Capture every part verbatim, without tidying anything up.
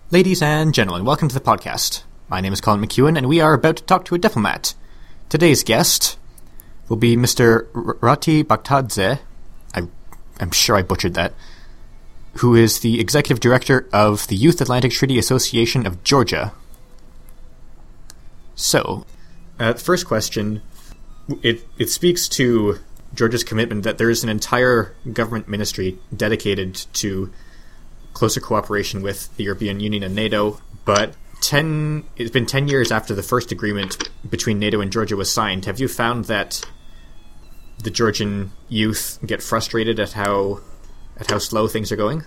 Ladies and gentlemen, welcome to the podcast. My name is Colin McEwen, and we are about to talk to a diplomat. Today's guest will be Mister R- Rati Bhaktadze, I, I'm sure I butchered that, who is the Executive Director of the Youth Atlantic Treaty Association of Georgia. So, uh, the first question, it, it speaks to Georgia's commitment that there is an entire government ministry dedicated to closer cooperation with the European Union and NATO, but ten it's been ten years after the first agreement between NATO and Georgia was signed. Have you found that the Georgian youth get frustrated at how at how slow things are going?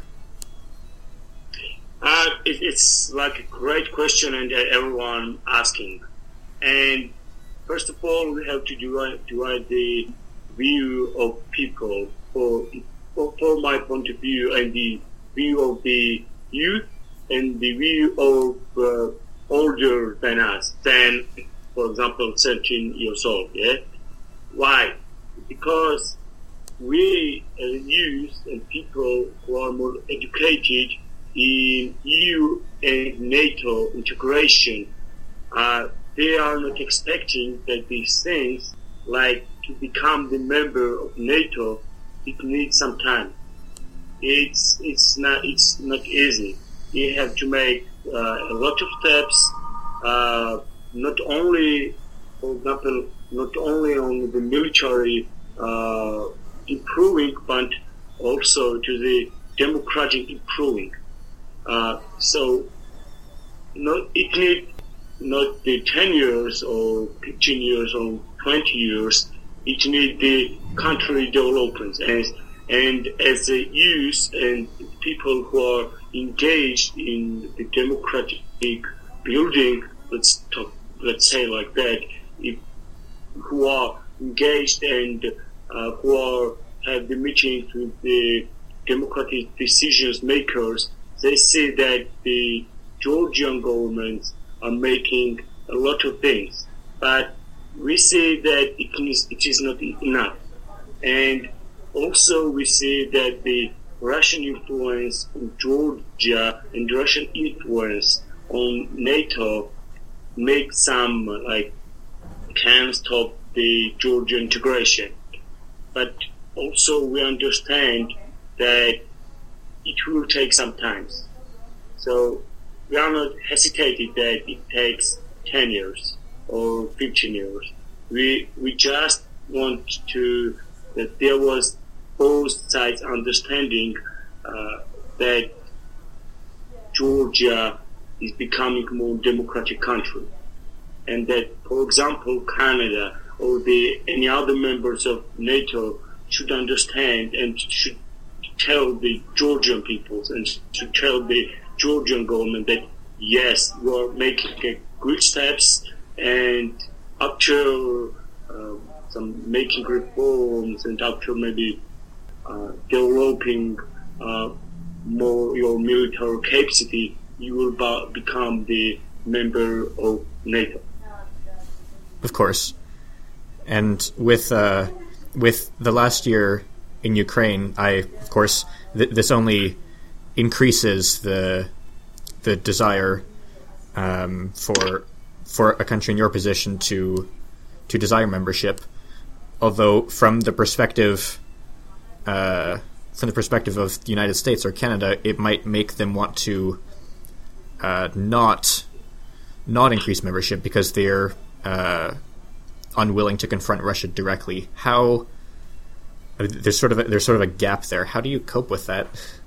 Uh, it, it's like a great question, and everyone asking. And first of all, we have to divide, divide the view of people for, for for my point of view, and the view of the youth and the view of uh, older than us, than, for example, seventeen years old. Yeah, why? Because we uh, youth and people who are more educated in E U and NATO integration, uh, they are not expecting that these things, like to become the member of NATO, it needs some time. It's it's not it's not easy. You have to make uh, a lot of steps. Uh, not only, for example, not only on the military uh, improving, but also to the democratic improving. Uh, so, not it need not the ten years or fifteen years or twenty years. It need the country development. And And as a youth and people who are engaged in the democratic building, let's talk, let's say like that, if, who are engaged and uh, who are have the meetings with the democratic decisions makers, they see that the Georgian governments are making a lot of things, but we see that it is, it is not enough. And also, we see that the Russian influence on Georgia and Russian influence on NATO make some, like, can stop the Georgia integration. But also, we understand that it will take some time. So, we are not hesitating that it takes ten years or fifteen years. We, we just want to, that there was both sides understanding uh, that Georgia is becoming a more democratic country, and that, for example, Canada or the any other members of NATO should understand and should tell the Georgian peoples and should tell the Georgian government that yes, you are making uh, good steps, and after uh, some making reforms and after maybe Uh, developing uh, more your military capacity, you will ba- become the member of NATO. Of course. And with uh, with the last year in Ukraine, I of course th- this only increases the the desire um, for for a country in your position to to desire membership. Although from the perspective Uh, from the perspective of the United States or Canada, it might make them want to uh, not not increase membership because they're uh, unwilling to confront Russia directly. How there's sort of a, there's sort of a gap there. How do you cope with that?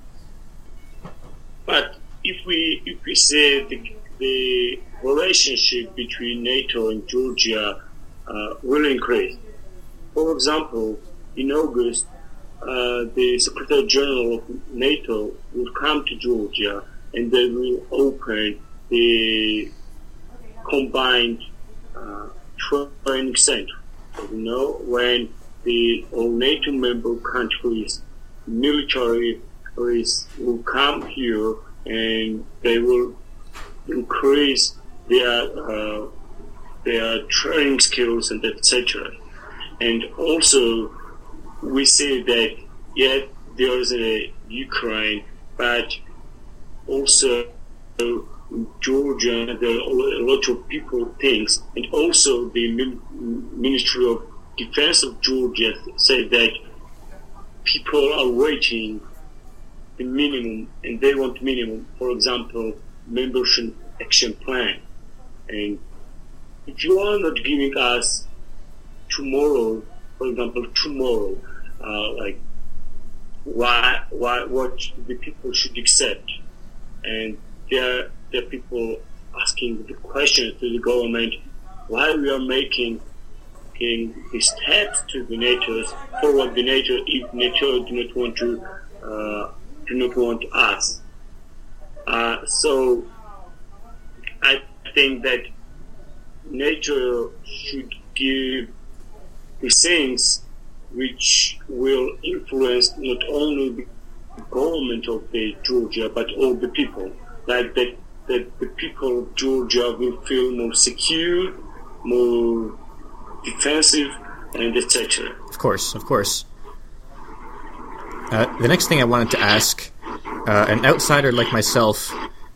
But if we if we say the the relationship between NATO and Georgia uh, will increase. For example, in August, Uh, the Secretary General of NATO will come to Georgia and they will open the combined uh, training center. You know, when the all NATO member countries military will come here and they will increase their uh, their training skills and et cetera. And also, we see that, yeah, there is a Ukraine, but also Georgia, there are a lot of people thinks, and also the Ministry of Defense of Georgia said that people are waiting the minimum, and they want minimum. For example, membership action plan. And if you are not giving us tomorrow, for example, tomorrow, uh, like why, why, what the people should accept, and there, there are people asking the questions to the government why we are making in the steps to the NATO forward the NATO if NATO do not want to uh, do not want us. Uh, so I think that NATO should give the things which will influence not only the government of the Georgia but all the people, like that that the people of Georgia will feel more secure, more defensive, and et cetera. Of course, of course. Uh, the next thing I wanted to ask, uh, an outsider like myself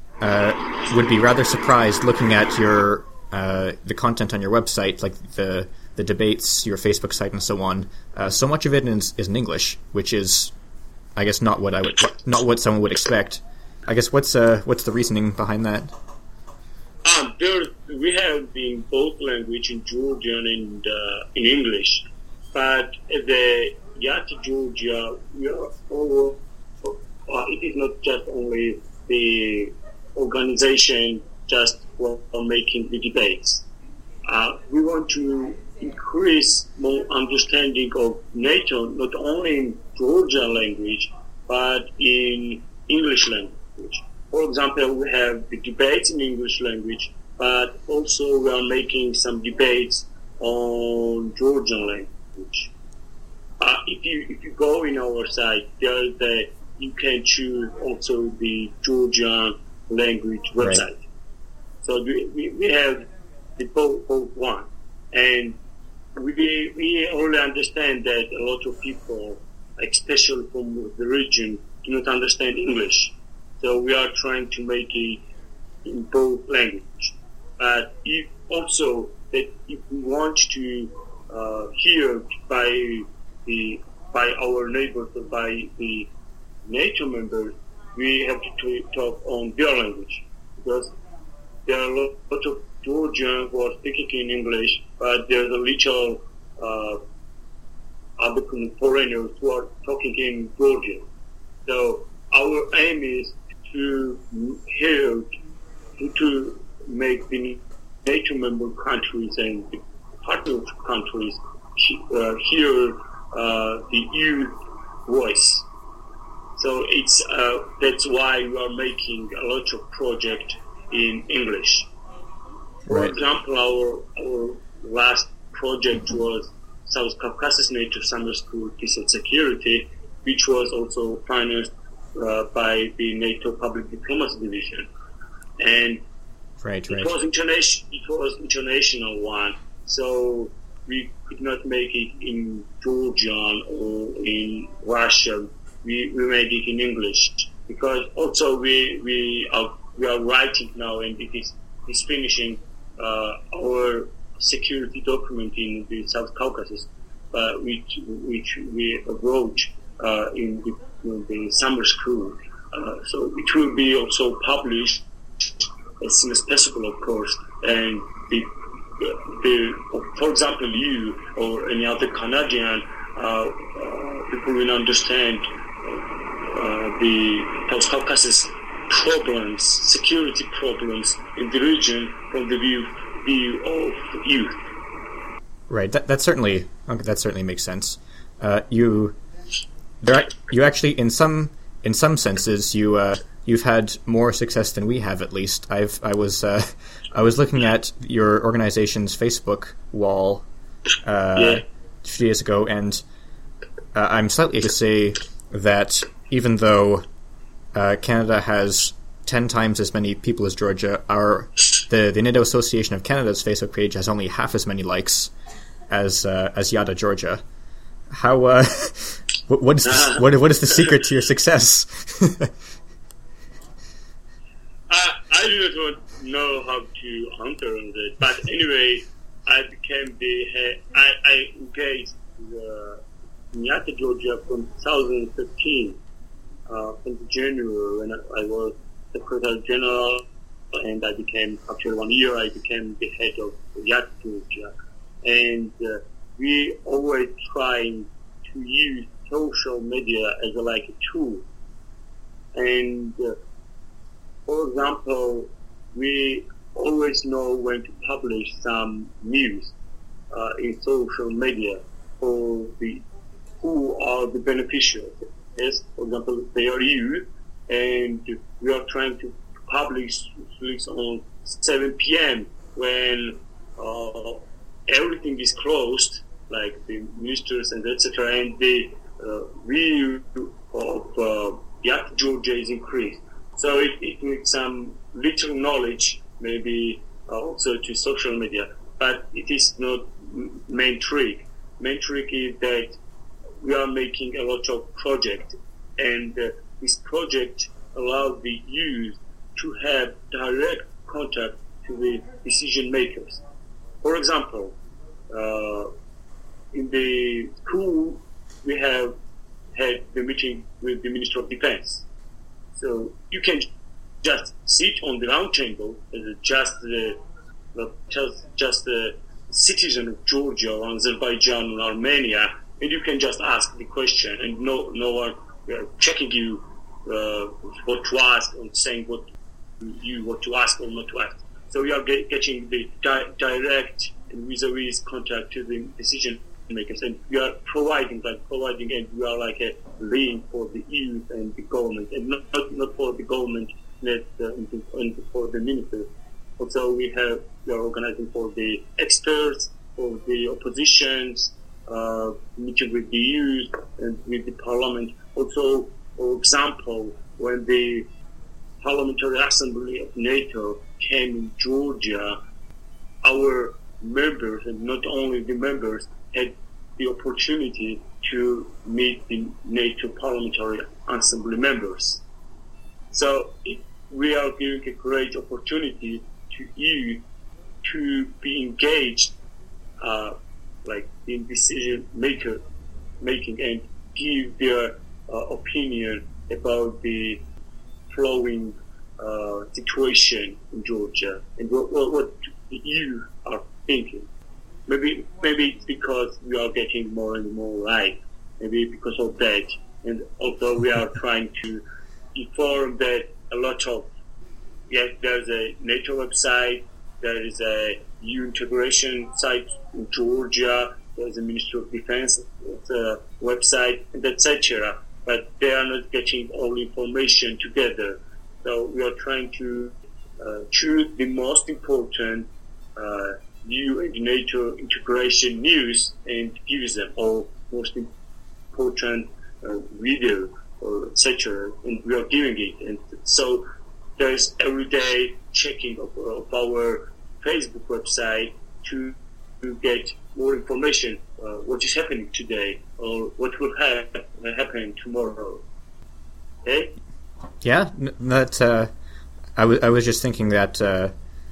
uh, would be rather surprised looking at your uh, the content on your website, like the the debates, your Facebook site, and so on. Uh, so much of it is, is in English, which is, I guess, not what I would, not what someone would expect. I guess what's uh, what's the reasoning behind that? Um, there, we have in both language, in Georgian and uh, in English, but the Yati Georgia, we are all, uh, it is not just only the organization just for making the debates. Uh, we want to increase more understanding of NATO, not only in Georgia language, but in English language. For example, we have the debates in English language, but also we are making some debates on Georgian language. Uh, if you if you go in our site, there is the, you can choose also the Georgian language website. Right. So we, we, we have the both, both one, and we we only understand that a lot of people, especially from the region, do not understand English. So we are trying to make it in both languages. But if also that if we want to uh, hear by the by our neighbors or by the NATO members, we have to talk on their language, because there are a lot of Georgians who are speaking in English, but there's a little uh, other foreigners who are talking in Georgian. So our aim is to hear, to, to make the NATO member countries and the partner countries uh, hear uh, the youth voice. So it's uh, that's why we are making a lot of project in English. For right. example, our our last project was South Caucasus NATO Summer School Peace and Security, which was also financed uh, by the NATO Public Diplomacy Division, and right, right. it was international. It was international one, so we could not make it in Georgian or in Russian. We we made it in English because also we we are we are writing now, and it is is finishing uh, our security document in the South Caucasus, uh, which which we wrote uh, in, the, in the summer school. Uh, so it will be also published as soon as possible, of course. And the, the for example, you or any other Canadian uh, uh, people will understand uh, the South Caucasus problems, security problems in the region from the view view of youth. Right. That that certainly okay, that certainly makes sense. Uh, you there you actually in some in some senses you uh, you've had more success than we have, at least. I've I was uh, I was looking at your organization's Facebook wall uh, yeah. a few days ago, and uh, I'm slightly to say that even though uh, Canada has ten times as many people as Georgia, our the, the NATO Association of Canada's Facebook page has only half as many likes as uh, as Yada Georgia. How uh, what, what is the, what what is the secret to your success? uh, I do not know how to answer on that. But anyway, I became the head. I, I engaged the Nyata, Georgia from two thousand fifteen, uh, from January when I, I was Secretary General, and I became, after one year, I became the head of Nyata, Georgia. And uh, we always trying to use social media as a, like a tool. And uh, for example, we always know when to publish some news uh, in social media for the who are the beneficiaries. Yes, for example, they are you, and we are trying to publish this on seven p.m. when uh, everything is closed, like the ministers and et cetera, and the uh, view of uh, Nyata, Georgia is increased. So it, it needs some little knowledge, maybe uh, also to social media, but it is not main trick. Main trick is that we are making a lot of project, and uh, this project allows the youth to have direct contact to the decision makers. For example, uh, in the school, we have had the meeting with the Minister of Defense. So you can just sit on the round table as a just the just just a citizen of Georgia or Azerbaijan or Armenia, and you can just ask the question, and no no one uh, checking you uh, what to ask and saying what you what to ask or not to ask. So we are get, getting the di- direct and vis-a-vis contact to the decision makers, and we are providing like providing and we are like a link for the youth and the government, and not not, not for the government, not uh, and for the ministers. Also, we have we are organizing for the experts, for the oppositions, uh, meeting with the youth and with the parliament. Also, for example, when the Parliamentary Assembly of NATO came in Georgia, our members, and not only the members, had the opportunity to meet the NATO Parliamentary Assembly members. So it, we are giving a great opportunity to you to be engaged, uh, like in decision maker making, and give their uh, opinion about the flowing uh, situation in Georgia and what, what, what you are thinking. Maybe maybe it's because we are getting more and more right. Maybe because of that. And also we are trying to inform that a lot of, yes, there's a NATO website, there is a E U integration site in Georgia, there's a Ministry of Defense uh, website, and et cetera. But they are not getting all information together. So we are trying to uh, choose the most important uh, E U and NATO integration news and give them all most important uh, video or et cetera. And we are giving it. And so there's everyday checking of, of our Facebook website to, to get more information, uh, what is happening today or what will ha- happen tomorrow. Okay? Yeah, that uh, I, w- I was just thinking that uh,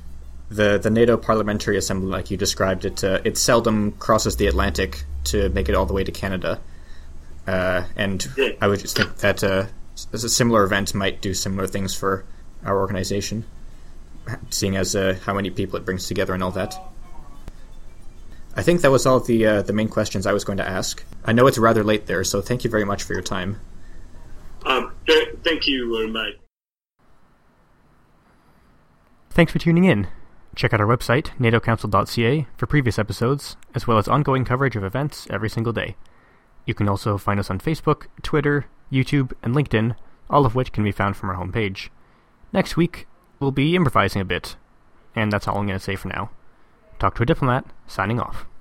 the the NATO Parliamentary Assembly, like you described it, uh, it seldom crosses the Atlantic to make it all the way to Canada. Uh, and yeah. I would just think that uh, a similar event might do similar things for our organization, seeing as uh, how many people it brings together and all that. I think that was all the uh, the main questions I was going to ask. I know it's rather late there, so thank you very much for your time. Um, th- thank you very much. Thanks for tuning in. Check out our website, nato council dot c a, for previous episodes, as well as ongoing coverage of events every single day. You can also find us on Facebook, Twitter, YouTube, and LinkedIn, all of which can be found from our homepage. Next week, we'll be improvising a bit, and that's all I'm going to say for now. Talk to a Diplomat, signing off.